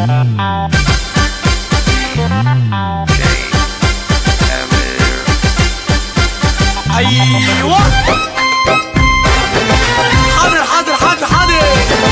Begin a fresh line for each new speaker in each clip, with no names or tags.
ايوه حاضر حاضر حاضر حاضر.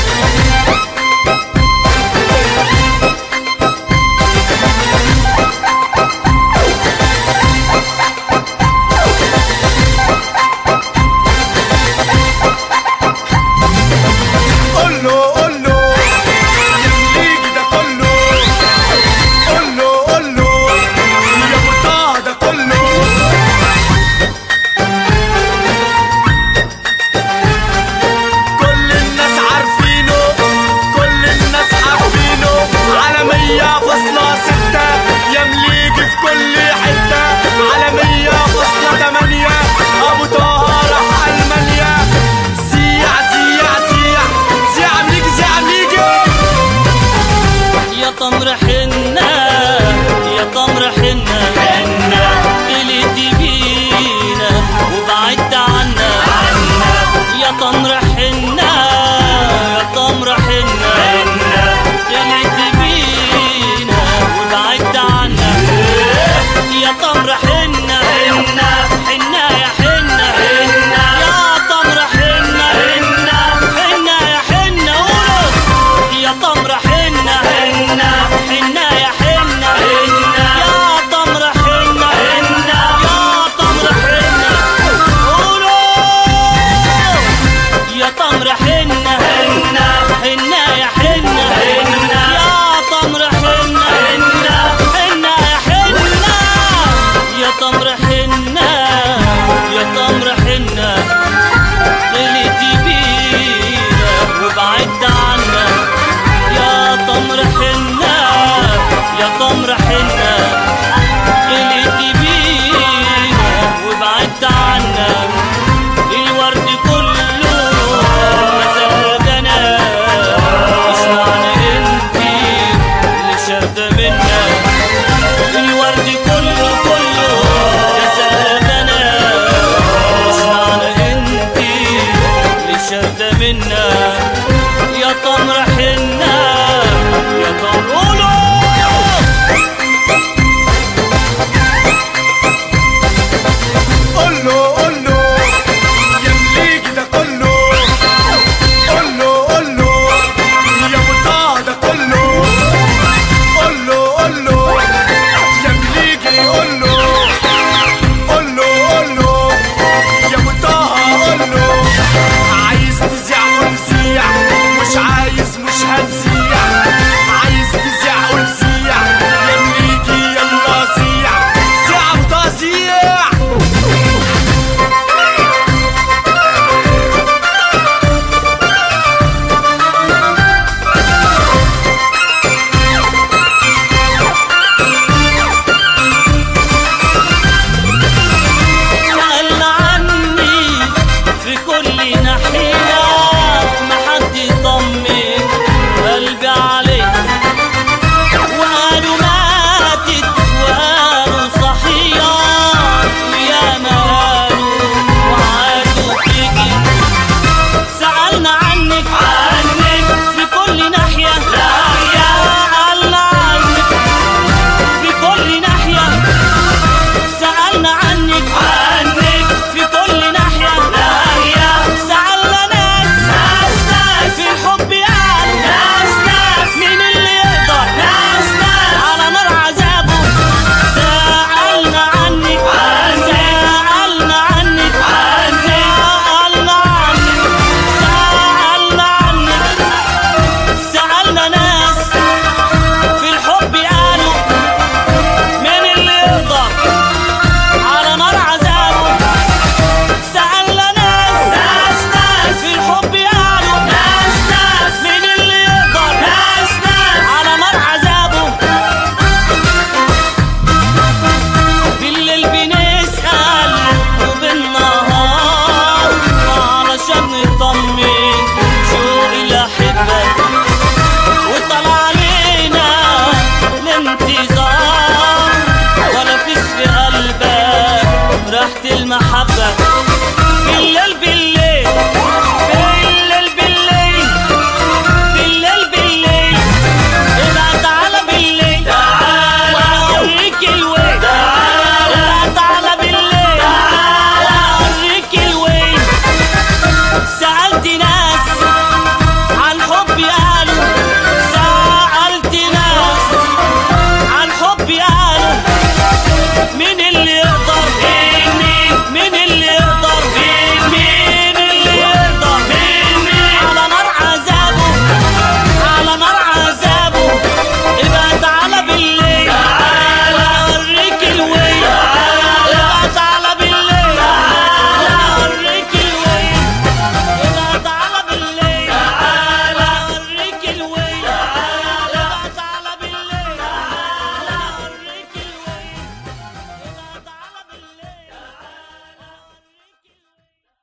تمر حنة يا تمر حنة حنة اللي تبينا وبعدت عنا يا تمر حنة يا تمر حنة اللي تبينا وبعدت عنا يا تمر حنة حنة حنة يا حنة حنة يا تمر حنة حنة حنة يا حنة يا تمر حنة حنة حنة يا حنة حنة يا تمر حنة حنة يا تمر حنة قولوا يا تمر حنة حنة حنة يا حنة حنة يا تمر حنة حنة حنة يا حنة يا تمر حنة يا تمر حنة اللي تبينا وبعدت عنا يا تمر حنة يا تمر حنة اللي تبينا وبعدت عنا الورد كله مسجنا مش معنى انتي اللي شارده منا الورد كله يا سلامنا مش معنى انتي اللي شارده منا يا تمر حنة